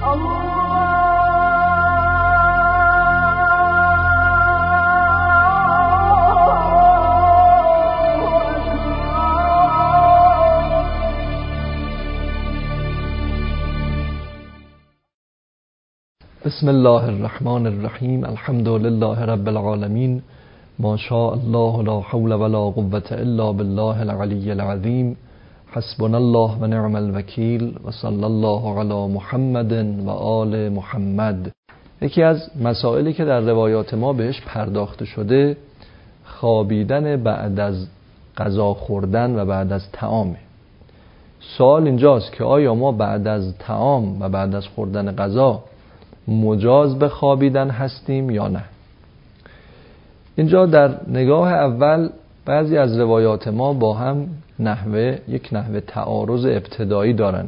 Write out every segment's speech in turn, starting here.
بسم الله الرحمن الرحیم. الحمد لله رب العالمین. ما شاء الله لا حول ولا قوة الا بالله العلی العظیم. حسبنا الله و نعم الوکیل و صلی الله علی محمد و آل محمد. یکی از مسائلی که در روایات ما بهش پرداخته شده خوابیدن بعد از غذا خوردن و بعد از طعام. سوال اینجاست که آیا ما بعد از طعام و بعد از خوردن غذا مجاز به خوابیدن هستیم یا نه؟ اینجا در نگاه اول بعضی از روایات ما با هم یک نحوه تعارض ابتدایی دارن.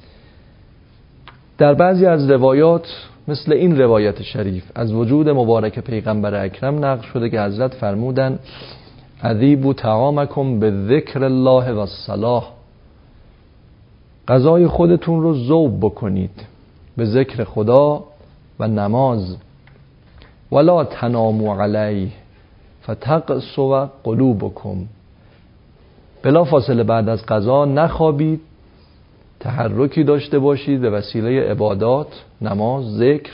در بعضی از روایات مثل این روایت شریف از وجود مبارک پیغمبر اکرم نقل شده که حضرت فرمودن اذیبوا طعامکم بذکر الله و الصلاة، غذای خودتون رو ذوب بکنید به ذکر خدا و نماز. ولا تناموا علیه فتقسو قلوبکم، بلا فاصله بعد از غذا نخوابید، تحرکی داشته باشید به وسیله عبادات، نماز، ذکر.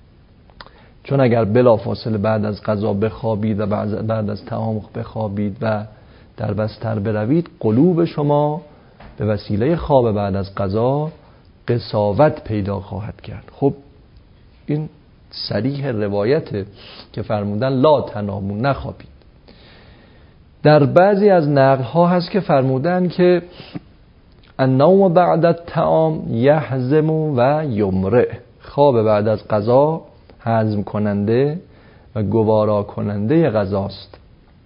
چون اگر بلا فاصله بعد از غذا بخوابید و بعد از طعام بخوابید و در بستر بروید، قلوب شما به وسیله خواب بعد از غذا قساوت پیدا خواهد کرد. خب این صریح روایته که فرمودن لا تناموا، نخوابید. در بعضی از نقل ها هست که فرمودن که النوم بعد الطعام یهضم و یمرع، خواب بعد از غذا هضم کننده و گوارا کننده غذاست.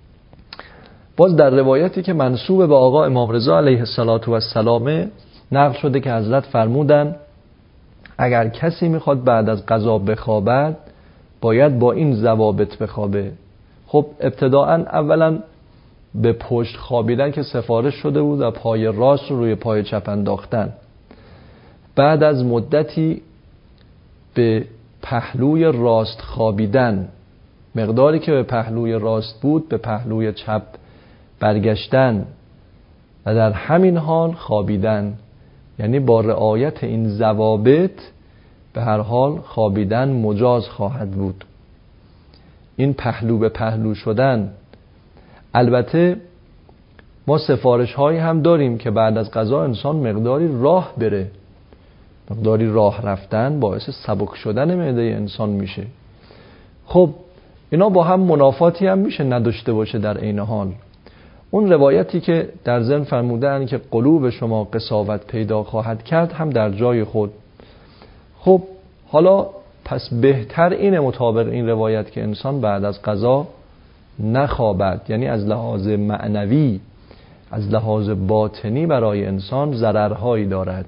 باز در روایتی که منسوب به آقا امام رضا علیه السلام نقل شده که حضرت فرمودن اگر کسی میخواد بعد از غذا بخوابد باید با این ضوابط بخوابه. خب ابتداءً اولا به پشت خوابیدن که سفارش شده بود و پای راست رو روی پای چپ انداختن. بعد از مدتی به پهلوی راست خوابیدن، مقداری که به پهلوی راست بود به پهلوی چپ برگشتن و در همین حال خوابیدن. یعنی با رعایت این ضوابط به هر حال خوابیدن مجاز خواهد بود. این پهلو به پهلو شدن. البته ما سفارش هایی هم داریم که بعد از غذا انسان مقداری راه بره. مقداری راه رفتن باعث سبک شدن معده انسان میشه. خب اینا با هم منافاتی هم میشه نداشته باشه در عین حال. اون روایتی که در ضمن فرمودن که قلوب شما قساوت پیدا خواهد کرد هم در جای خود. خب حالا پس بهتر اینه مطابق این روایت که انسان بعد از غذا نخوابد. یعنی از لحاظ معنوی، از لحاظ باطنی برای انسان ضررهایی دارد.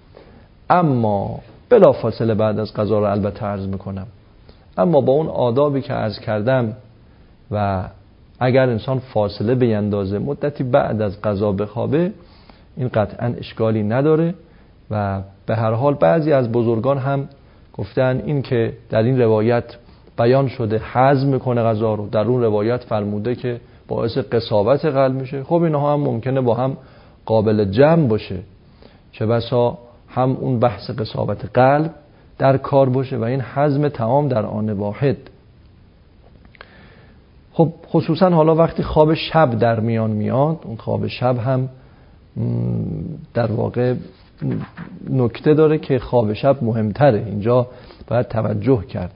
اما بلافاصله بعد از غذا رو البته عرض میکنم، اما با اون آدابی که عرض کردم و اگر انسان فاصله بیندازه مدتی بعد از غذا بخوابه این قطعا اشکالی نداره. و به هر حال بعضی از بزرگان هم گفتن این که در این روایت بیان شده هضم میکنه غذا رو، در اون روایت فرموده که باعث قساوت قلب میشه. خب اینها هم ممکنه با هم قابل جمع باشه، چه بسا هم اون بحث قساوت قلب در کار باشه و این هضم طعام در آن واحد. خب خصوصا حالا وقتی خواب شب در میاد، اون خواب شب هم در واقع نکته داره که خواب شب مهمتره، اینجا باید توجه کرد.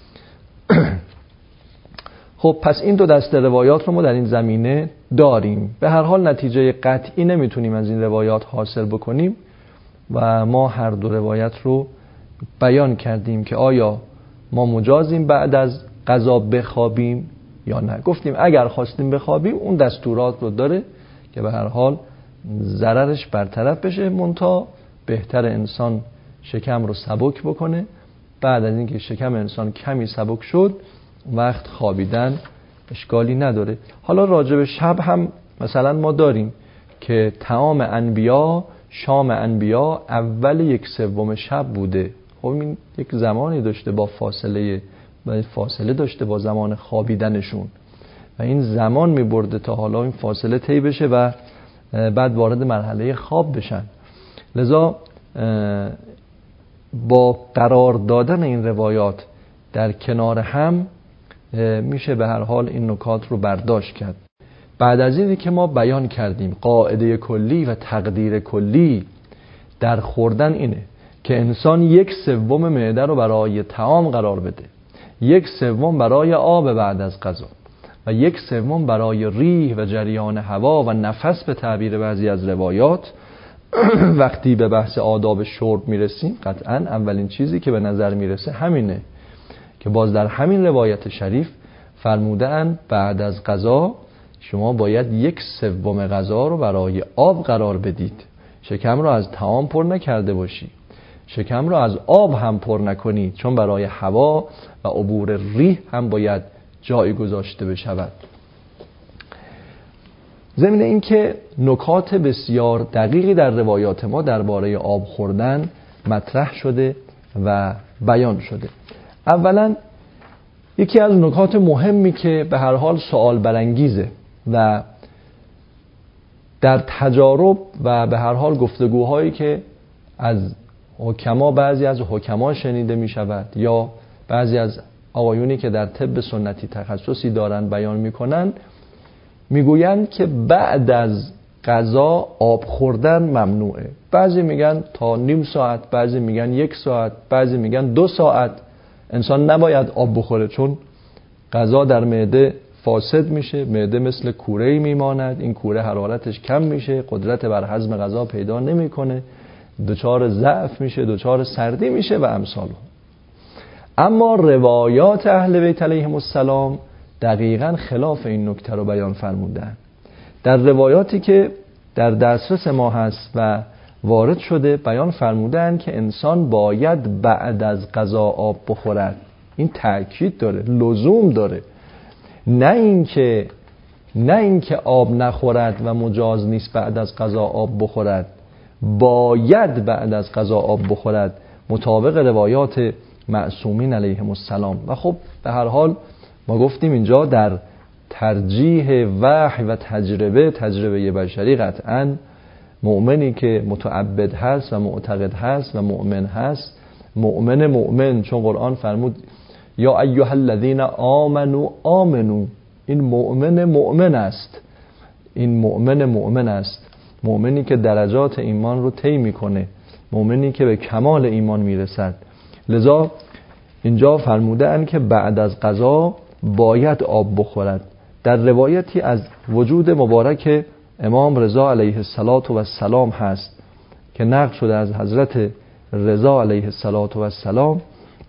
خب پس این دو دسته روایات رو ما در این زمینه داریم. به هر حال نتیجه قطعی نمیتونیم از این روایات حاصل بکنیم و ما هر دو روایت رو بیان کردیم که آیا ما مجازیم بعد از غذا بخوابیم یا نه. گفتیم اگر خواستیم بخوابیم اون دستورات رو داره که به هر حال ضررش برطرف بشه، منتها بهتر انسان شکم رو سبک بکنه. بعد از اینکه شکم انسان کمی سبک شد وقت خوابیدن اشکالی نداره. حالا راجع به شب هم مثلا ما داریم که طعام انبیا، شام انبیا اول 1/3 شب بوده. خب این یک زمانی داشته با فاصله داشته با زمان خوابیدنشون و این زمان می‌برده تا حالا این فاصله طی بشه و بعد وارد مرحله خواب بشن. لذا با قرار دادن این روایات در کنار هم میشه به هر حال این نکات رو برداشت کرد. بعد از اینی که ما بیان کردیم قاعده کلی و تقدیر کلی در خوردن اینه که انسان 1/3 معده رو برای طعام قرار بده، 1/3 برای آب بعد از غذا و 1/3 برای ریح و جریان هوا و نفس به تعبیر بعضی از روایات. وقتی به بحث آداب شرب میرسیم قطعاً اولین چیزی که به نظر میرسه همینه که باز در همین روایت شریف فرمودن بعد از غذا شما باید 1/3 غذا رو برای آب قرار بدید. شکم رو از طعام پر نکرده باشی، شکم رو از آب هم پر نکنید، چون برای هوا و عبور ریح هم باید جایی گذاشته بشود. ضمن این که نکات بسیار دقیقی در روایات ما درباره آب خوردن مطرح شده و بیان شده. اولا یکی از نکات مهمی که به هر حال سوال برانگیزه و در تجارب و به هر حال گفتگوهایی که از حکما بعضی از حکما شنیده می شود یا بعضی از آقایونی که در طب سنتی تخصصی دارن بیان می کنن، میگویند که بعد از غذا آب خوردن ممنوعه. بعضی میگن تا نیم ساعت، بعضی میگن 1 ساعت، بعضی میگن 2 ساعت انسان نباید آب بخوره، چون غذا در معده فاسد میشه، معده مثل کوره‌ای میماند، این کوره حرارتش کم میشه، قدرت بر هضم غذا پیدا نمیکنه، دچار ضعف میشه، دچار سردی میشه و امثال. اما روایات اهل بیت علیهم السلام دقیقاً خلاف این نکته رو بیان فرمودن. در روایاتی که در دسترس ما هست و وارد شده بیان فرمودن که انسان باید بعد از غذا آب بخورد. این تأکید داره، لزوم داره. نه اینکه آب نخورد و مجاز نیست بعد از غذا آب بخورد، باید بعد از غذا آب بخورد مطابق روایات معصومین علیهم السلام. و خب به هر حال ما گفتیم اینجا در ترجیح وحی و تجربه بشری قطعاً مؤمنی که متعبد هست و معتقد هست و مؤمن هست، مؤمن، چون قرآن فرمود یا ایها الذین آمنو، این مؤمن است، این مؤمن است، مؤمنی که درجات ایمان رو طی میکنه، مؤمنی که به کمال ایمان میرسد. لذا اینجا فرمودن که بعد از غذا باید آب بخورد. در روایتی از وجود مبارک امام رضا علیه السلام هست که نقل شده از حضرت رضا علیه السلام،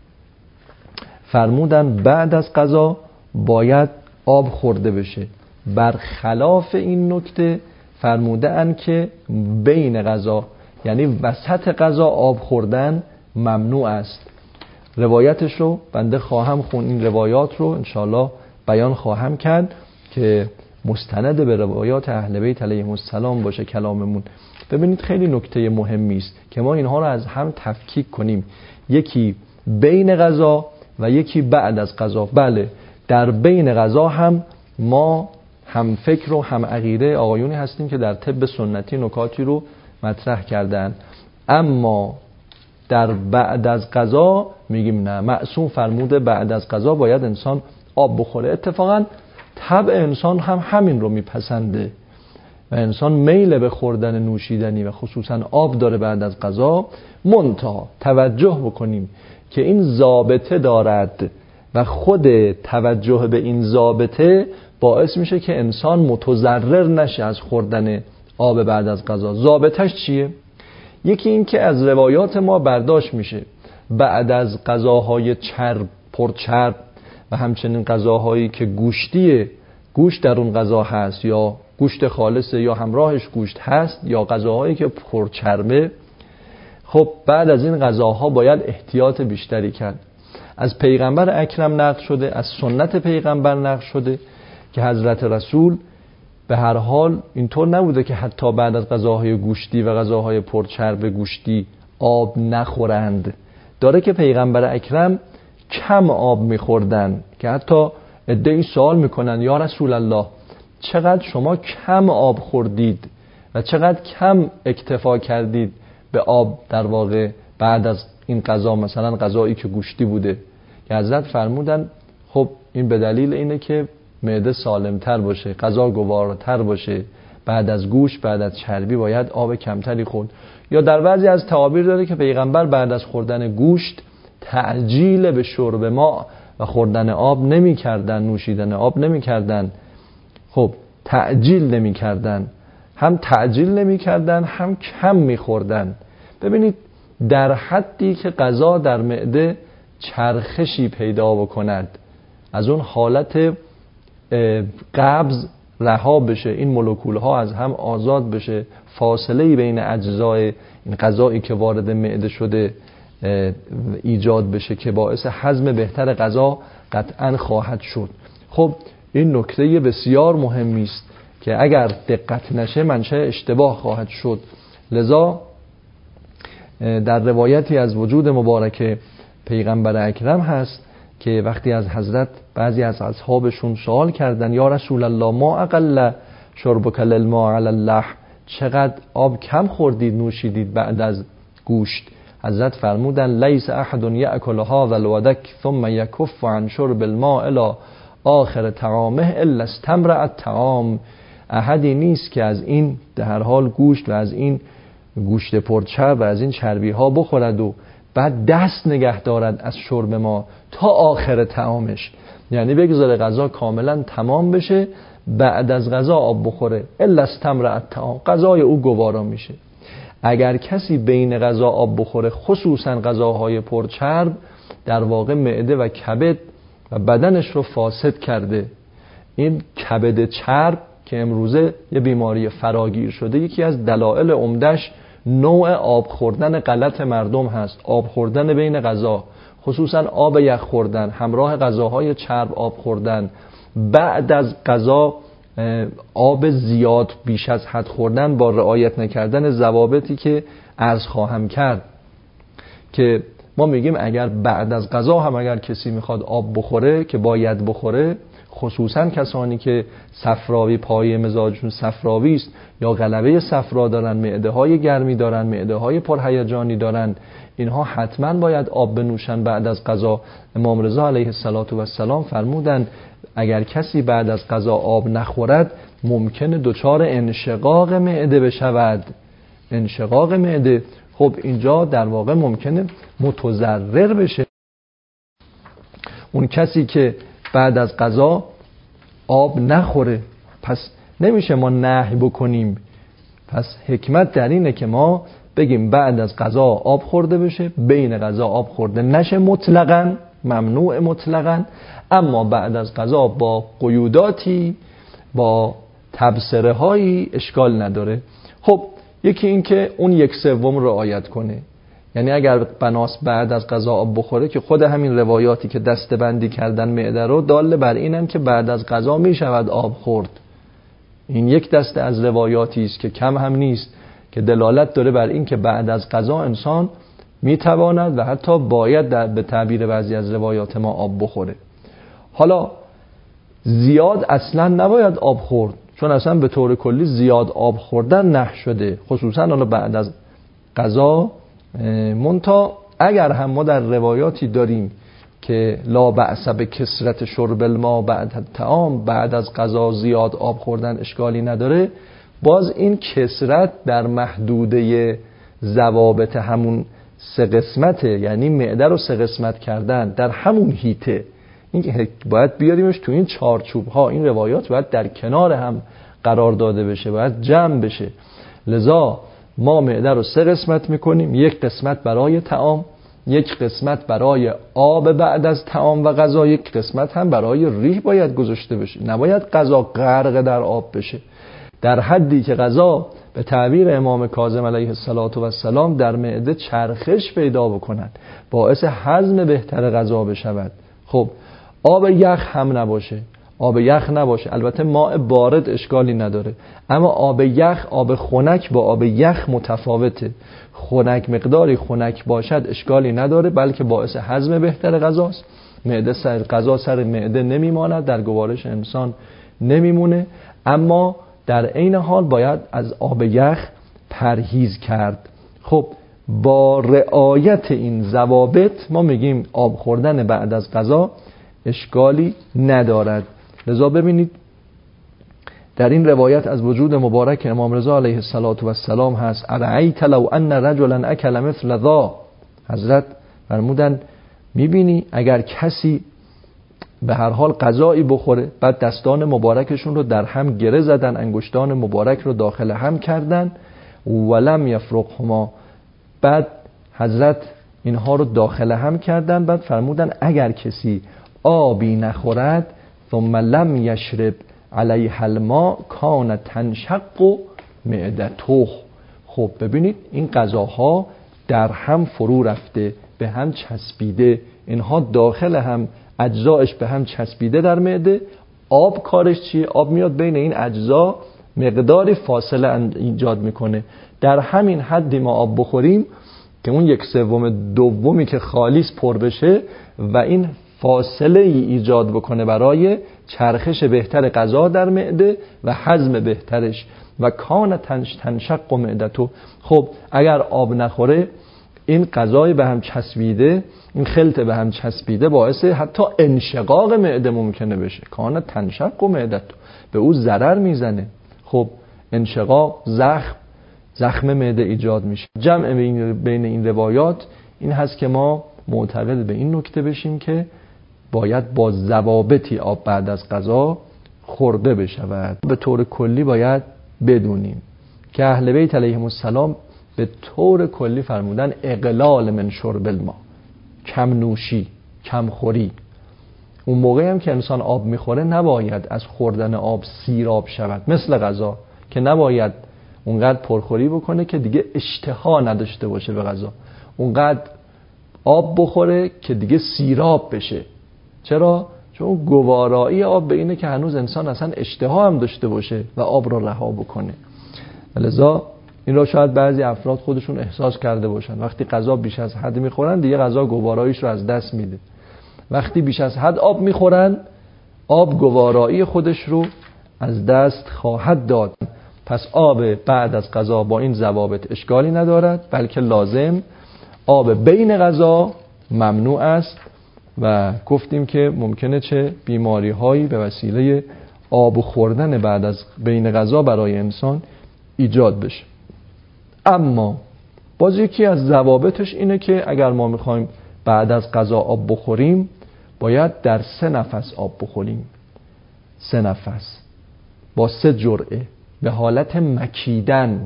فرمودن بعد از غذا باید آب خورده بشه. برخلاف این نکته فرمودن که بین غذا یعنی وسط غذا آب خوردن ممنوع است. روایتش رو بنده خواهم خون، این روایات رو انشاءالله بیان خواهم کرد که مستند به روایات اهل بیت علیهم السلام باشه کلاممون. ببینید خیلی نکته مهمی است که ما اینها رو از هم تفکیک کنیم، یکی بین غذا و یکی بعد از غذا. بله، در بین غذا هم ما هم فکر و هم عقیده آقایونی هستیم که در طب سنتی نکاتی رو مطرح کردن، اما در بعد از غذا میگیم نه، معصوم فرموده بعد از غذا باید انسان آب بخوره. اتفاقا طبع انسان هم همین رو میپسنده و انسان میل به خوردن نوشیدنی و خصوصا آب داره بعد از غذا. منتها توجه بکنیم که این ضابطه دارد و خود توجه به این ضابطه باعث میشه که انسان متضرر نشه از خوردن آب بعد از غذا. ضابطش چیه؟ یکی این که از روایات ما برداشت میشه بعد از غذاهای پرچرب و همچنین غذاهایی که گوشت در اون غذا هست یا گوشت خالصه یا همراهش گوشت هست یا غذاهایی که پرچربه، خب بعد از این غذاها باید احتیاط بیشتری کرد. از پیغمبر اکرم نقل شده، از سنت پیغمبر نقل شده که حضرت رسول به هر حال اینطور نبوده که حتی بعد از غذاهای گوشتی و غذاهای پرچرب گوشتی آب نخورند، داره که پیغمبر اکرم کم آب میخوردن که حتی عده‌ای سوال میکنن یا رسول الله چقدر شما کم آب خوردید و چقدر کم اکتفا کردید به آب در واقع بعد از این غذا، مثلا غذایی که گوشتی بوده، که حضرت فرمودن خب این به دلیل اینه که معده سالمتر باشه، غذا گواراتر باشه، بعد از گوشت بعد از چربی باید آب کمتری خورد. یا در بعضی از تعابیر داره که پیغمبر بعد از خوردن گوشت تعجیل به شرب ماء و خوردن آب نمی کردن، نوشیدن آب نمی کردن. خب تعجیل نمی کردن، هم تعجیل نمی کردن هم کم می خوردن. ببینید در حدی که غذا در معده چرخشی پیدا بکند، از اون حالت قبض رها بشه، این مولکول ها از هم آزاد بشه، فاصله بین اجزای این غذایی که وارد معده شده ایجاد بشه که باعث هضم بهتر غذا قطعا خواهد شد. خب این نکته بسیار مهمی است که اگر دقت نشه منشأ اشتباه خواهد شد. لذا در روایتی از وجود مبارک پیغمبر اکرم هست که وقتی از حضرت بعضی از اصحابشون سوال کردن یا رسول الله ما اقل شربک للماء علی اللحم، چقدر آب کم خوردید نوشیدید بعد از گوشت؟ حضرت فرمودن لیس احد یأکل هذا الودک ثم یکف عن شرب الماء الی آخر طعامه الا استمرأ الطعام. احدی نیست که از این در حال گوشت و از این گوشت پرچرب و از این چربی ها بخورد و بعد دست نگه دارد از شرب ما تا آخر طعامش، یعنی بگذاره غذا کاملا تمام بشه بعد از غذا آب بخوره، الا استمرأ الطعام، غذای او گوارا میشه. اگر کسی بین غذا آب بخوره، خصوصا غذاهای پرچرب، در واقع معده و کبد و بدنش رو فاسد کرده. این کبد چرب که امروزه یه بیماری فراگیر شده، یکی از دلایل عمدش نوع آب خوردن غلط مردم هست. آب خوردن بین غذا، خصوصا آب یخ خوردن، همراه غذاهای چرب آب خوردن، بعد از غذا آب زیاد بیش از حد خوردن با رعایت نکردن ضوابطی که عرض خواهم کرد. که ما میگیم اگر بعد از غذا هم اگر کسی میخواد آب بخوره که باید بخوره، خصوصا کسانی که صفراوی پایه مزاجشون صفراوی است یا غلبه صفرا دارن، معده های گرمی دارن، معده های پرهیجانی دارن، اینها حتما باید آب بنوشن بعد از غذا. امام رضا علیه السلام فرمودن اگر کسی بعد از غذا آب نخورد ممکنه دچار انشقاق معده بشود. انشقاق معده خب اینجا در واقع ممکنه متضرر بشه. اون کسی که بعد از غذا آب نخوره، پس نمیشه ما نهی بکنیم. پس حکمت در اینه که ما بگیم بعد از غذا آب خورده بشه، بین غذا آب خورده نشه مطلقاً، ممنوع مطلقاً، اما بعد از غذا با قیوداتی، با تبصره هایی اشکال نداره. خب یکی این که اون 1/3 رعایت کنه، یعنی اگر بناس بعد از غذا آب بخوره که خود همین روایاتی که دسته‌بندی کردن معده رو دال بر اینن که بعد از غذا می شود آب خورد. این یک دسته از روایاتی است که کم هم نیست که دلالت داره بر این که بعد از غذا انسان می تواند و حتی باید به تعبیر بعضی از روایات ما آب بخوره. حالا زیاد اصلا نباید آب خورد، چون اصلا به طور کلی زیاد آب خوردن نهی شده، خصوصا حالا بعد از غذا. منتها اگر هم ما در روایاتی داریم که لا بأس بکثرت شرب الماء بعد الطعام، بعد از غذا زیاد آب خوردن اشکالی نداره، باز این کثرت در محدوده ضوابط همون 3 قسمته، یعنی معده رو 3 قسمت کردن در همون هیته. این باید بیاریمش تو این چارچوب ها. این روایات باید در کنار هم قرار داده بشه، باید جمع بشه. لذا ما معده رو 3 قسمت میکنیم، 1 قسمت برای طعام، 1 قسمت برای آب بعد از طعام و غذا، 1 قسمت هم برای ریح باید گذاشته بشه. نباید غذا غرق در آب بشه، در حدی که غذا به تعبیر امام کاظم علیه السلام در معده چرخش پیدا بکند، باعث هضم بهتر غذا بشود. خب آب یخ هم نباشه، آب یخ نباشه. البته ماء بارد اشکالی نداره، اما آب یخ، آب خنک با آب یخ متفاوته. خنک، مقداری خنک باشد اشکالی نداره، بلکه باعث هضم بهتر غذاست. غذا سر معده نمیماند، در گوارش انسان نمیمونه، اما در عین حال باید از آب یخ پرهیز کرد. خب با رعایت این ضوابط ما میگیم آب خوردن بعد از غذا اشکالی ندارد. لذا ببینید در این روایت از وجود مبارک امام رضا علیه السلام هست: ارأیت لو ان رجلا اکل مثل ذا. حضرت فرمودن میبینی اگر کسی به هر حال غذایی بخوره، بعد دستان مبارکشون رو در هم گره زدن، انگشتان مبارک رو داخل هم کردن، ولم یفرقهما، بعد حضرت اینها رو داخل هم کردن، بعد فرمودن اگر کسی آبی نخورد ثم لم یشرب علیه الماء کان تنشق معدته. خب ببینید این غذاها در هم فرو رفته، به هم چسبیده، اینها داخل هم اجزایش به هم چسبیده در معده. آب کارش چیه؟ آب میاد بین این اجزا مقداری فاصله ایجاد میکنه. در همین حدی ما آب بخوریم که اون 1/3 که خالیس پر بشه و این فاصله ای ایجاد بکنه برای چرخش بهتر غذا در معده و هضم بهترش. و کان تنشق معدته. خب اگر آب نخوره این غذای به هم چسبیده، این خلط به هم چسبیده باعث حتی انشقاق معده ممکنه بشه. کان تنشق معدته، به او ضرر میزنه. خب انشقاق، زخم معده ایجاد میشه. جمع بین این روایات این هست که ما معتقد به این نکته بشیم که باید با ضوابطی آب بعد از غذا خورده بشود. به طور کلی باید بدونیم که اهل بیت علیهم السلام به طور کلی فرمودن اقلال من شرب الماء، کم نوشی، کم خوری. اون موقعی هم که انسان آب میخوره نباید از خوردن آب سیراب شود، مثل غذا که نباید اونقدر پرخوری بکنه که دیگه اشتها نداشته باشه به غذا، اونقدر آب بخوره که دیگه سیراب بشه. چرا؟ چون گوارایی آب به اینه که هنوز انسان اصلا اشتها هم داشته باشه و آب رو رها بکنه. لذا این را شاید بعضی افراد خودشون احساس کرده باشن، وقتی غذا بیش از حد میخورن دیگه غذا گواراییش رو از دست میده. وقتی بیش از حد آب میخورن، آب گوارایی خودش رو از دست خواهد داد. پس آب بعد از غذا با این ضوابط اشکالی ندارد، بلکه لازم آب بین غذا ممنوع است و گفتیم که ممکنه چه بیماری هایی به وسیله آب خوردن بعد از بین غذا برای انسان ایجاد بشه. اما باز یکی از ضوابطش اینه که اگر ما میخوایم بعد از غذا آب بخوریم باید در 3 نفس آب بخوریم. 3 نفس با 3 جرعه به حالت مکیدن.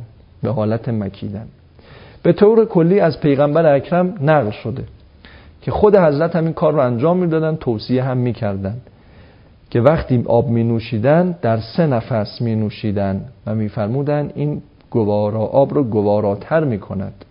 به طور کلی از پیغمبر اکرم نقل شده که خود حضرت هم این کار رو انجام میدادن، توصیه هم میکردن که وقتی آب می نوشیدن در 3 نفس می نوشیدن و می فرمودن این آب رو گواراتر می کند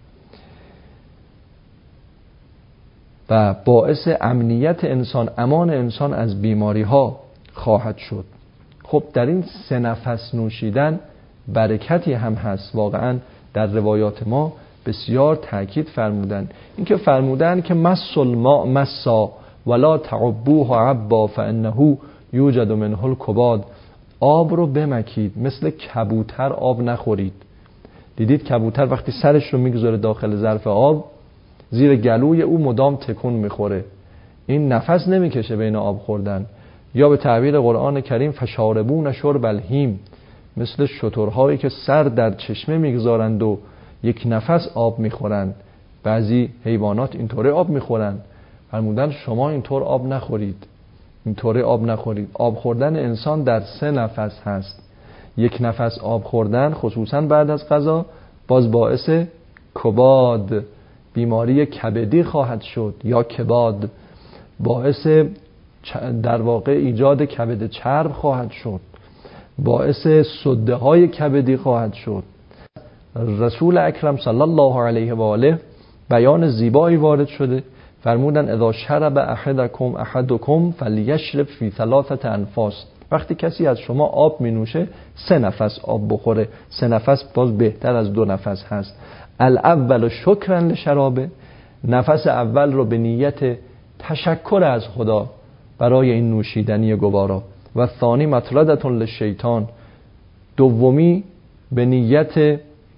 و باعث امنیت انسان، امان انسان از بیماری ها خواهد شد. خب در این 3 نفس نوشیدن برکتی هم هست. واقعا در روایات ما بسیار تأکید فرمودن، این که فرمودن که مس الماء مسا ولا تعبوه عبا فانه یوجد منه الکباد. آب رو بمکید، مثل کبوتر آب نخورید. دیدید کبوتر وقتی سرش رو میگذاره داخل ظرف آب، زیر گلوی او مدام تکون میخوره، این نفس نمیکشه بین آب خوردن. یا به تعبیر قرآن کریم فشاربون شرب الهیم، مثل شترهایی که سر در چشمه میگذارند و یک نفس آب میخورند. بعضی حیوانات اینطوره آب میخورند. فرمودن شما اینطور آب نخورید، اینطوره آب نخورید. آب خوردن انسان در 3 نفس هست. 1 نفس آب خوردن خصوصا بعد از غذا باز باعث کباد، بیماری کبدی خواهد شد، یا کباد باعث در واقع ایجاد کبد چرب خواهد شد، باعث سده های کبدی خواهد شد. رسول اکرم صلی الله علیه و آله بیان زیبایی وارد شده، فرمودن اذا شرب احدکم فلیشرب فی 3 انفاس. وقتی کسی از شما آب می نوشه 3 نفس آب بخوره، 3 نفس باز بهتر از 2 نفس هست. الاول شکرا لشرابه، نفس اول رو به نیت تشکر از خدا برای این نوشیدنی گوارا، و ثانی مطردة للشیطان، دومی به نیت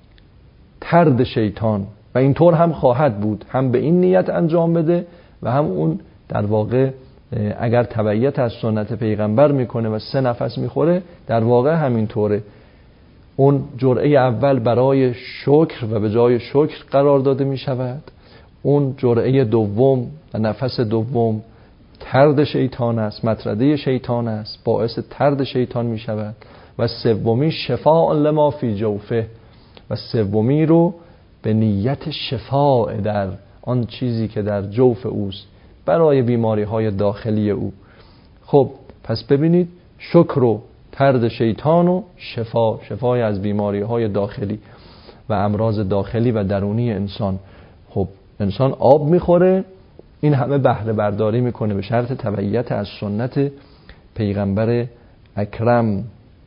طرد شیطان، و اینطور هم خواهد بود، هم به این نیت انجام بده و هم اون در واقع اگر تبعیت از سنت پیغمبر میکنه و 3 نفس میخوره در واقع همینطوره. اون جرعه اول برای شکر و به جای شکر قرار داده میشود، اون جرعه دوم و نفس دوم طرد شیطان است، مطرده شیطان است، باعث طرد شیطان میشود، و سومی شفاء لما فی جوفه، و سومی رو به نیت شفاء در آن چیزی که در جوف اوست برای بیماری های داخلی او. خب پس ببینید شکر و طرد شیطان و شفای از بیماری های داخلی و امراض داخلی و درونی انسان. خب انسان آب میخوره، این همه بهره برداری میکنه به شرط تبعیت از سنت پیغمبر اکرم.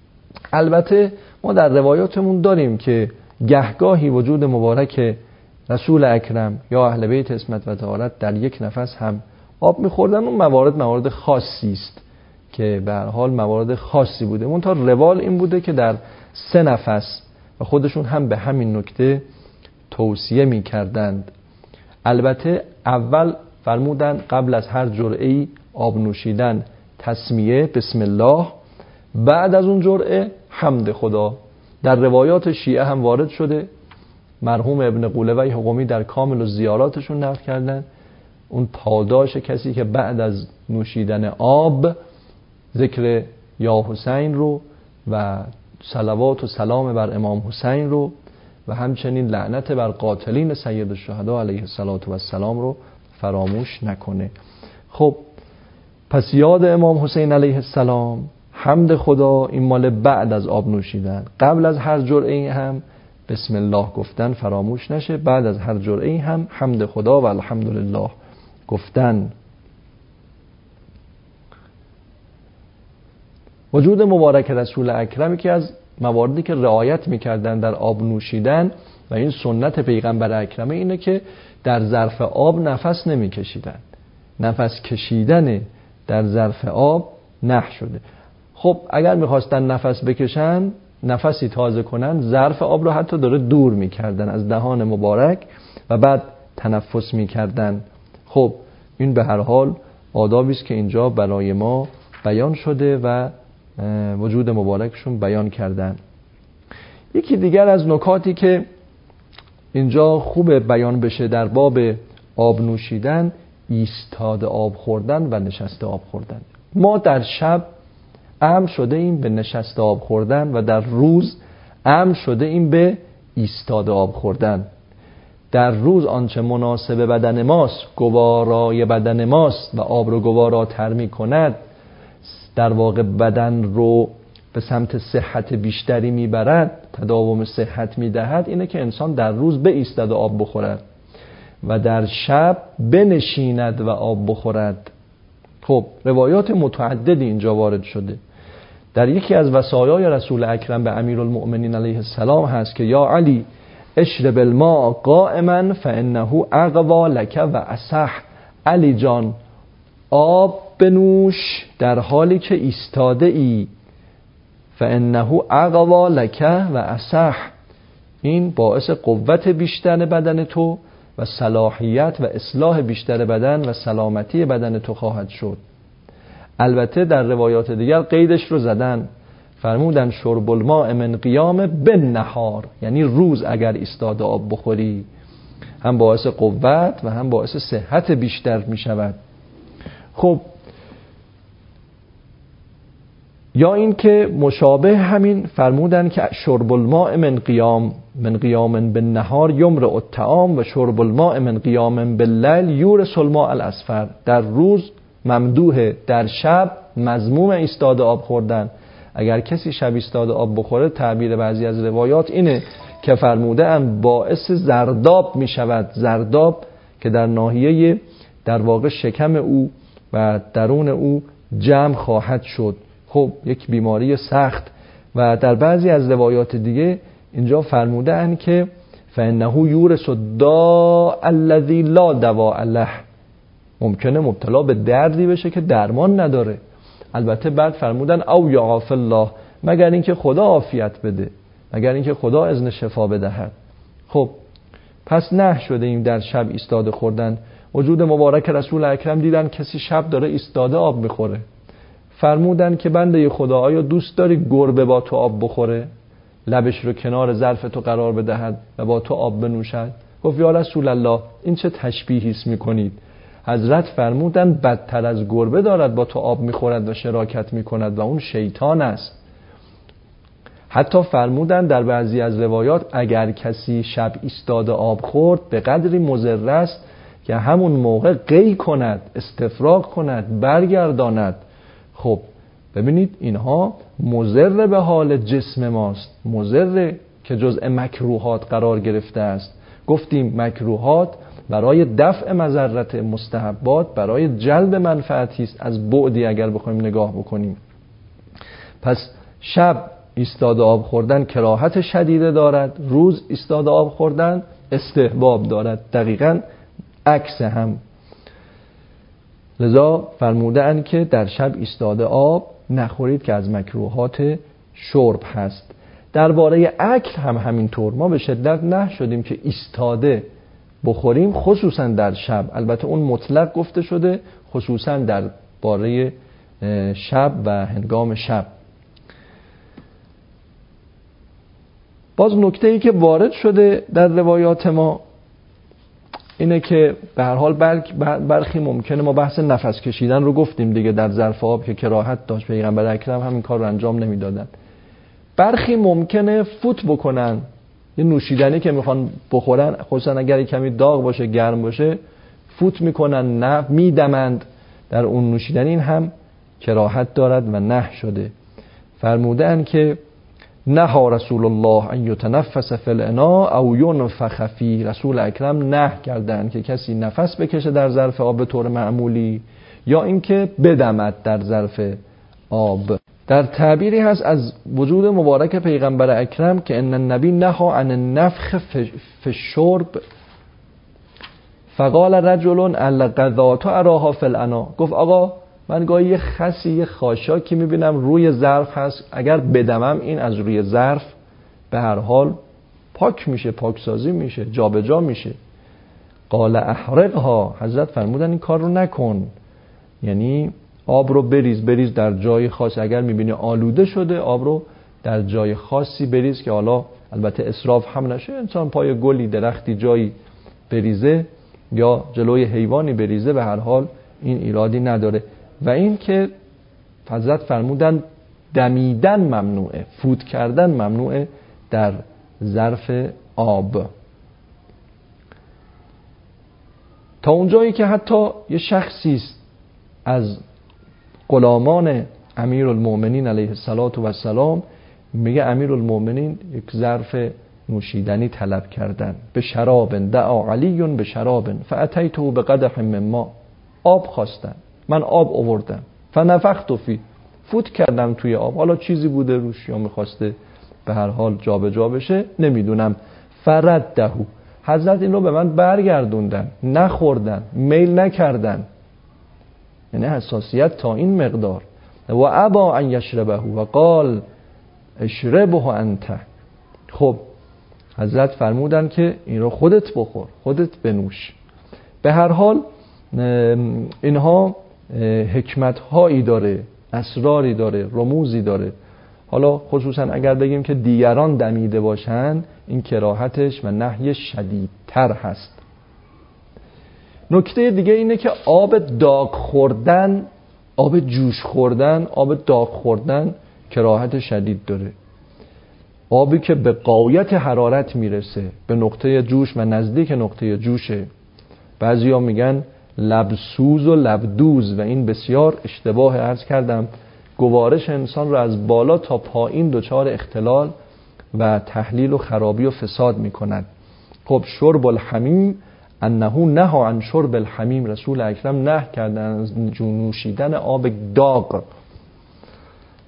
البته ما در روایاتمون داریم که گهگاهی وجود مبارک رسول اکرم یا اهل بیت عصمت و طهارت در یک نفس هم آب میخوردن. اون موارد خاصی است که به هر حال موارد خاصی بوده، منتها روال این بوده که در 3 نفس، و خودشون هم به همین نکته توصیه میکردند. البته اول فرمودن قبل از هر جرعه‌ای آب نوشیدن تسمیه بسم الله، بعد از اون جرعه حمد خدا. در روایات شیعه هم وارد شده، مرحوم ابن قولوی حقومی در کامل الزیاراتشون نقل کردن اون پاداش کسی که بعد از نوشیدن آب ذکر یا حسین رو و صلوات و سلام بر امام حسین رو و همچنین لعنت بر قاتلین سید الشهدا علیه السلام رو فراموش نکنه. خب پس یاد امام حسین علیه السلام، حمد خدا، این مال بعد از آب نوشیدن. قبل از هر جرعه هم بسم الله گفتن فراموش نشه، بعد از هر جرعه هم حمد خدا و الحمدلله گفتن. وجود مبارک رسول اکرم که از مواردی که رعایت میکردن در آب نوشیدن و این سنت پیغمبر اکرمه اینه که در ظرف آب نفس نمیکشیدن. نفس کشیدن در ظرف آب نه شده. خب اگر میخواستن نفس بکشن، نفسی تازه کنن، ظرف آب رو حتی داره دور میکردن از دهان مبارک و بعد تنفس میکردن. خب این به هر حال آدابی است که اینجا برای ما بیان شده و وجود مبارکشون بیان کردن. یکی دیگر از نکاتی که اینجا خوب بیان بشه در باب آب نوشیدن، ایستاده آب خوردن و نشسته آب خوردن. ما در شب امر شده این به نشسته آب خوردن و در روز امر شده این به ایستاده آب خوردن. در روز آنچه مناسب بدن ماست، گوارای بدن ماست و آب رو گواراتر می کند، در واقع بدن رو به سمت صحت بیشتری می برد، تداوم صحت می دهد، اینه که انسان در روز به ایستاده آب بخورد و در شب بنشیند و آب بخورد. خب روایات متعددی اینجا وارد شده. در یکی از وصایای رسول اکرم به امیرالمؤمنین علیه السلام هست که یا علی اشرب الماء قائما فانه اقوی لک و اصح. علی جان آب بنوش در حالی که ایستاده ای، فانه اقوی لک و اصح، این باعث قوت بیشتر بدن تو و صلاحیت و اصلاح بیشتر بدن و سلامتی بدن تو خواهد شد. البته در روایات دیگر قیدش رو زدن، فرمودن شرب الماء من قیام بالنهار، یعنی روز اگر ایستاده آب بخوری هم باعث قوت و هم باعث صحت بیشتر می شود. خب یا این که مشابه همین فرمودن که شرب الماء من قیام بالنهار یمرء الطعام و شرب الماء من قیام باللیل یورث الماء الاصفر. در روز ممدوحه، در شب مذموم ایستاده آب خوردن. اگر کسی شب ایستاده آب بخوره، تعبیر بعضی از روایات اینه که فرموده ام باعث زرداب می شود. زرداب که در ناحیه در واقع شکم او و درون او جمع خواهد شد. خب یک بیماری سخت. و در بعضی از روایات دیگه اینجا فرمودن که فانه یورث الداء الذی لا دواء له، ممکنه مبتلا به دردی بشه که درمان نداره. البته بعد فرمودن او یعاف الله، مگر اینکه خدا عافیت بده، مگر اینکه خدا اذن شفا بدهد. خب پس نه شده این در شب ایستاده خوردن. وجود مبارک رسول اکرم دیدن کسی شب داره ایستاده آب میخوره، فرمودن که بنده خدا آیا دوست داری گربه با تو آب بخوره، لبش رو کنار ظرف تو قرار بدهد و با تو آب بنوشد؟ گفت یا رسول الله این چه تشبیهی است میکنید؟ حضرت فرمودن بدتر از گربه دارد با تو آب میخورد و شراکت میکند و اون شیطان است. حتی فرمودن در بعضی از روایات اگر کسی شب ایستاده آب خورد به قدری مضر است که همون موقع قی کند، استفراغ کند، برگرداند. خب ببینید اینها مضر به حال جسم ماست، مضر که جزء مکروهات قرار گرفته است. گفتیم مکروهات برای دفع مضرت، مستحبات برای جلب منفعتی است از بعدی اگر بخوایم نگاه بکنیم. پس شب ایستاده آب خوردن کراهت شدیده دارد، روز ایستاده آب خوردن استحباب دارد، دقیقاً عکس هم. لذا فرمودند که در شب ایستاده آب نخورید که از مکروهات شرب هست. درباره اکل هم همینطور، ما به شدت نه شدیم که ایستاده بخوریم خصوصا در شب. البته اون مطلق گفته شده خصوصا در باره شب و هنگام شب. باز نکته‌ای که وارد شده در روایات ما اینه که به هر حال برخی ممکنه، ما بحث نفس کشیدن رو گفتیم دیگه در ظرف آب که کراهت داشت، پیغمبر اکرم همین کار رو انجام نمیدادن. برخی ممکنه فوت بکنن، یه نوشیدنی که میخوان بخورن خصوصا اگر کمی داغ باشه گرم باشه فوت میکنن، نه میدمند در اون نوشیدنی، این هم کراهت دارد و نه شده. فرمودن که نهى رسول الله ان یتنفس فی الاناء او ینفخ فی، رسول اکرم نه کردن که کسی نفس بکشه در ظرف آب به طور معمولی یا اینکه بدمد در ظرف آب. در تعبیری هست از وجود مبارک پیغمبر اکرم که ان النبی نهى عن النفخ فی الشرب فقال رجل القذات اراها فی الاناء، گفت آقا من گاهی یه خسی، یه خاشاکی میبینم روی ظرف هست، اگر بدمم این از روی ظرف به هر حال پاک میشه، پاکسازی میشه، جابجا میشه. قال احرقها، حضرت فرمودن این کار رو نکن، یعنی آب رو بریز در جای خاص، اگر میبینی آلوده شده آب رو در جای خاصی بریز که حالا البته اسراف هم نشه، انسان پای گلی درختی جایی بریزه یا جلوی حیوانی بریزه به هر حال این ایرادی نداره. و این که حضرت فرمودن دمیدن ممنوعه، فوت کردن ممنوعه در ظرف آب. تا اونجایی که حتی یه شخصی است از غلامان امیرالمومنین علیه السلام میگه امیرالمومنین یک ظرف نوشیدنی طلب کردن، به شراب دعا علی به شراب فاتیته بقدح من ماء، آب خواستن من آب آوردم، فنفخت فی، فوت کردم توی آب، حالا چیزی بوده روش یا میخواسته به هر حال جابجا بشه نمیدونم، فردهو، حضرت این رو به من برگردوندن، نخوردن، میل نکردن، یعنی حساسیت تا این مقدار. و ابا ان یشربه و قال اشربه انت، خب حضرت فرمودن که این رو خودت بخور، خودت بنوش. به هر حال اینها حکمت هایی داره، اسراری داره، رموزی داره. حالا خصوصا اگر بگیم که دیگران دمیده باشن این کراهتش و نهی شدیدتر هست. نکته دیگه اینه که آب داغ خوردن، آب جوش خوردن، آب داغ خوردن کراهت شدید داره. آبی که به غایت حرارت میرسه، به نقطه جوش و نزدیک نقطه جوشه، بعضیا میگن لبسوز و لبدوز و این بسیار اشتباه. عرض کردم گوارش انسان رو از بالا تا پایین دچار اختلال و تحلیل و خرابی و فساد میکند. خب شرب الحمیم انه نهى عن شرب الحمیم، رسول اکرم نه کردن از نوشیدن آب داغ.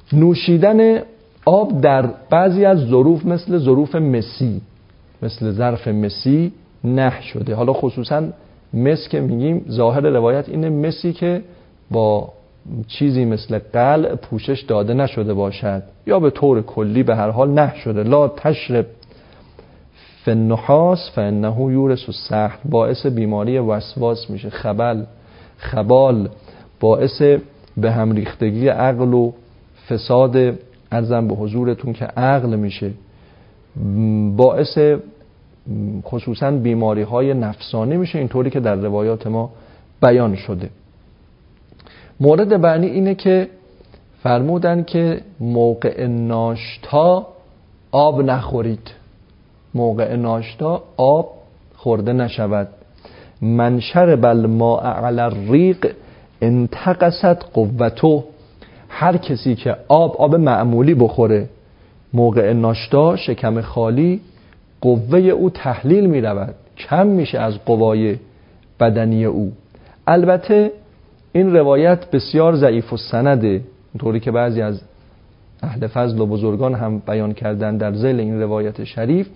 نوشیدن آب در بعضی از ظروف مثل ظروف مسی، مثل ظرف مسی نهی شده. حالا خصوصا مس که میگیم ظاهر روایت اینه مسی که با چیزی مثل قلع پوشش داده نشده باشد، یا به طور کلی به هر حال نهی شده. لا تشرب فی النحاس فانه یورث السحر، باعث بیماری وسواس میشه. خبال باعث به هم ریختگی عقل و فساد عرضم به حضورتون که عقل میشه، باعث خصوصا بیماری های نفسانی میشه، اینطوری که در روایات ما بیان شده. مورد بعدی اینه که فرمودن که موقع ناشتا آب نخورید، موقع ناشتا آب خورده نشود. من شرب الماء علی الریق انتقصت قوته، هر کسی که آب معمولی بخوره موقع ناشتا شکم خالی، قوه او تحلیل می رود، کم میشه از قوای بدنی او. البته این روایت بسیار ضعیف السنده، طوری که بعضی از اهل فضل و بزرگان هم بیان کردن در ذیل این روایت شریف.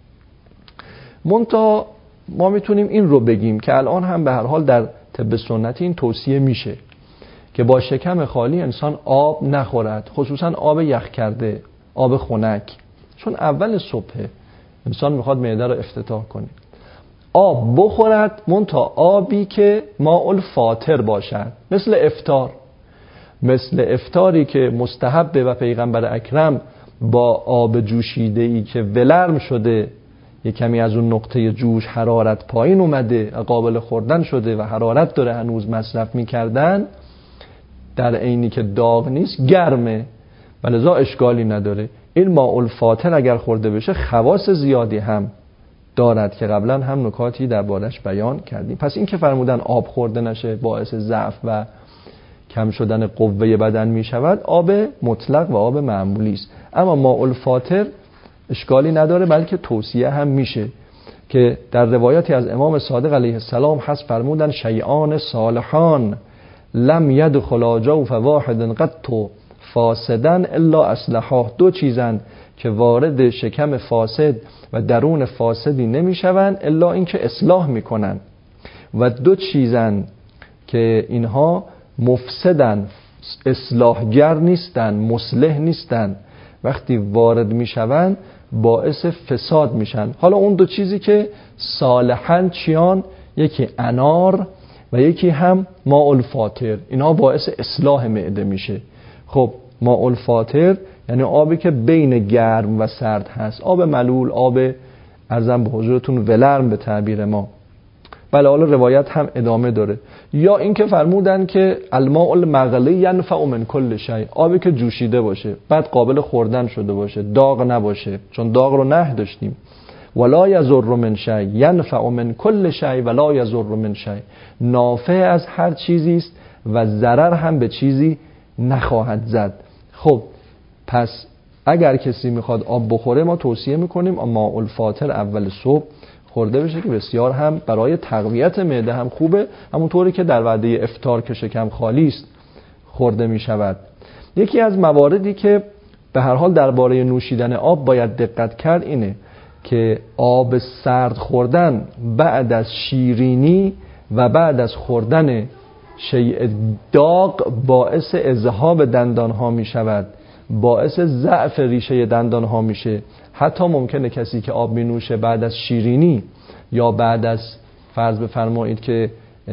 منتها ما میتونیم این رو بگیم که الان هم به هر حال در طب سنتی این توصیه میشه که با شکم خالی انسان آب نخورد، خصوصا آب یخ کرده، آب خنک، چون اول صبح انسان میخواد معده رو افتتاح کنه. آب بخورد، منتها آبی که ماء الفاطر باشد، مثل افطاری که مستحبه و پیغمبر اکرم با آب جوشیده‌ای که ولرم شده، یک کمی از اون نقطه جوش حرارت پایین اومده، قابل خوردن شده و حرارت داره هنوز مصرف میکردن، در عینی که داغ نیست گرمه و لذا اشکالی نداره. این ماء الفاطر اگر خورده بشه خواص زیادی هم دارد که قبلا هم نکاتی دربارش بیان کردیم. پس این که فرمودن آب خورده نشه باعث ضعف و کم شدن قوه بدن می شود، آب مطلق و آب معمولی است. اما ماء الفاطر اشکالی نداره، بلکه توصیه هم میشه که در روایتی از امام صادق علیه السلام هست، فرمودن شیئان صالحان لم یدخلا جوف واحد قط فاسدا الا اصلحا، دو چیزن که وارد شکم فاسد و درون فاسدی نمیشوند الا اینکه اصلاح میکنن، و دو چیزن که اینها مفسدن، اصلاحگر نیستن، مصلح نیستن، وقتی وارد میشوند باعث فساد میشن. حالا اون دو چیزی که صالحن چیان؟ یکی انار و یکی هم ماء الفاطر، اینها باعث اصلاح معده میشه. خب ماء الفاطر یعنی آبی که بین گرم و سرد هست، آب ملول، آب عرضم به حضورتون ولرم به تعبیر ما. بله، حالا روایت هم ادامه داره. یا اینکه فرمودن که الماء المغلی ینفع من کل شیء، آبی که جوشیده باشه بعد قابل خوردن شده باشه، داغ نباشه، چون داغ رو نهی داشتیم. ولا یضر من شیء ینفع من کل شیء ولا یضر من شیء، نافع از هر چیزی است و ضرر هم به چیزی نخواهد زد. خب پس اگر کسی میخواد آب بخوره ما توصیه میکنیم ماء الفاطر اول صبح خورده بشه که بسیار هم برای تقویت معده هم خوبه، همونطوری که در وعده افطار که شکم خالی است خورده میشود. یکی از مواردی که به هر حال درباره نوشیدن آب باید دقت کرد اینه که آب سرد خوردن بعد از شیرینی و بعد از خوردن شیء داغ باعث التهاب دندان ها می شود، باعث ضعف ریشه دندان ها میشه. حتی ممکنه کسی که آب می نوشه بعد از شیرینی یا بعد از فرض بفرمایید که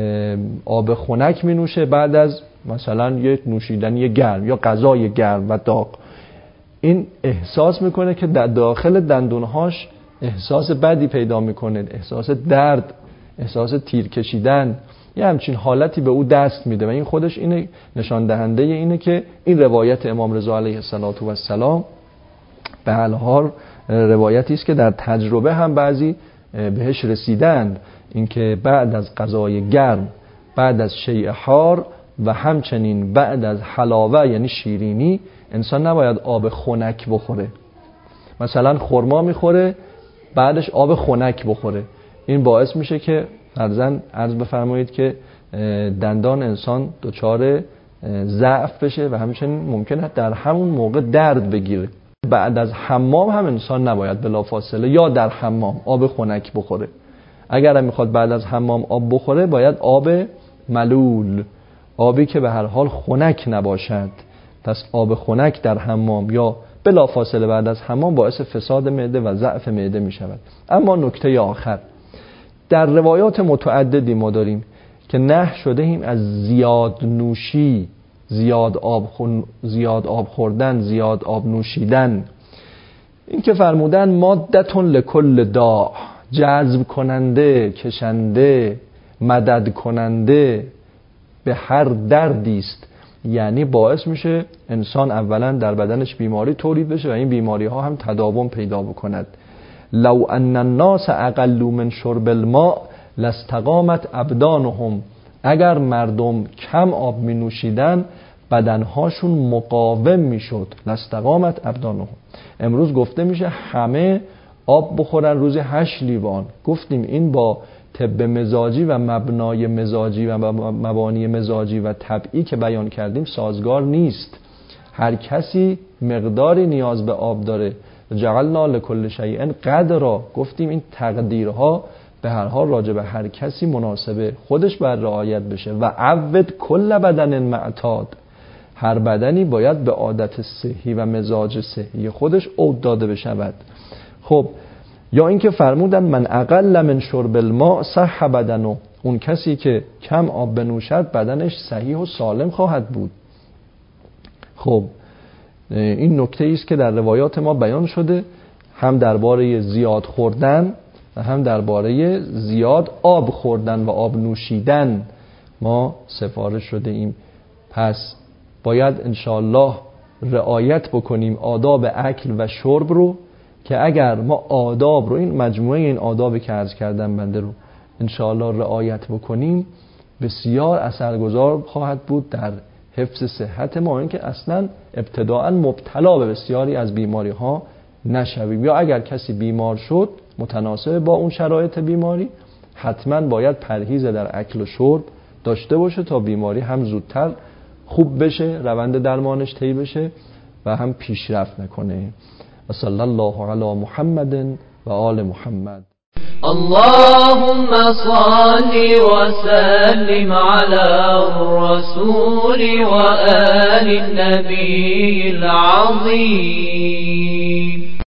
آب خنک می نوشه بعد از مثلا یک نوشیدنی گرم یا غذای گرم و داغ، این احساس میکنه که در داخل دندونهاش احساس بدی پیدا میکنه، احساس درد، احساس تیر کشیدن، یه همچین حالتی به او دست میده و این خودش اینه نشان دهنده اینه که این روایت امام رضا علیه السلام به هر حال روایتی است که در تجربه هم بعضی بهش رسیدند، اینکه بعد از غذای گرم، بعد از شیء حار و همچنین بعد از حلاوه یعنی شیرینی انسان نباید آب خنک بخوره. مثلا خرما میخوره بعدش آب خنک بخوره، این باعث میشه که فرضاً عرض بفرمایید که دندان انسان دچار ضعف بشه و همچنین ممکنه در همون موقع درد بگیره. بعد از حمام هم انسان نباید بلافاصله یا در حمام آب خنک بخوره. اگر هم میخواد بعد از حمام آب بخوره باید آب ملول، آبی که به هر حال خنک نباشد. پس آب خنک در حمام یا بلافاصله بعد از حمام باعث فساد معده و ضعف معده می شود. اما نکته آخر، در روایات متعددی ما داریم که نهی شده ایم از زیاد نوشی، زیاد آب خوردن، زیاد آب نوشیدن. این که فرمودن مادتون لکل داء، جذب کننده، کشنده، مدد کننده به هر دردی است. یعنی باعث میشه انسان اولا در بدنش بیماری تولید بشه و این بیماری ها هم تداوم پیدا بکند. لو ان الناس اقلوا من شرب الماء لاستقامت ابدانهم، اگر مردم کم آب می نوشیدن بدنهاشون مقاوم میشد. لاستقامت ابدانهم. امروز گفته میشه همه آب بخورن روزی 8 لیوان. گفتیم این با طب مزاجی و مبنای مزاجی و مبانی مزاجی و طبعی که بیان کردیم سازگار نیست. هر کسی مقداری نیاز به آب داره. جعلنا لکل شیء قدرا، گفتیم این تقدیرها به هر حال راجع به هر کسی مناسبه خودش باید رعایت بشه. و عود کل بدن معتاد، هر بدنی باید به عادت صحی و مزاج صحی خودش عود داده بشود. خب یا اینکه فرمودن من اقل من شرب الماء صح بدنه، اون کسی که کم آب بنوشد بدنش صحیح و سالم خواهد بود. خب این نکته است که در روایات ما بیان شده، هم درباره زیاد خوردن و هم درباره زیاد آب خوردن و آب نوشیدن ما سفارش شده ایم. پس باید انشاءالله رعایت بکنیم آداب اکل و شرب رو، که اگر ما آداب رو، این مجموعه این آدابی که عرض کردم بنده رو انشاءالله رعایت بکنیم بسیار اثرگذار خواهد بود در حفظ صحت ما، این که اصلا ابتداءً مبتلا به بسیاری از بیماری ها نشویم. یا اگر کسی بیمار شد متناسب با اون شرایط بیماری حتما باید پرهیز در اکل و شرب داشته باشه تا بیماری هم زودتر خوب بشه، روند درمانش طی بشه و هم پیشرفت نکنه. و صلی الله علی محمد و آل محمد. اللهم صل وسلم على الرسول وآل النبي العظيم.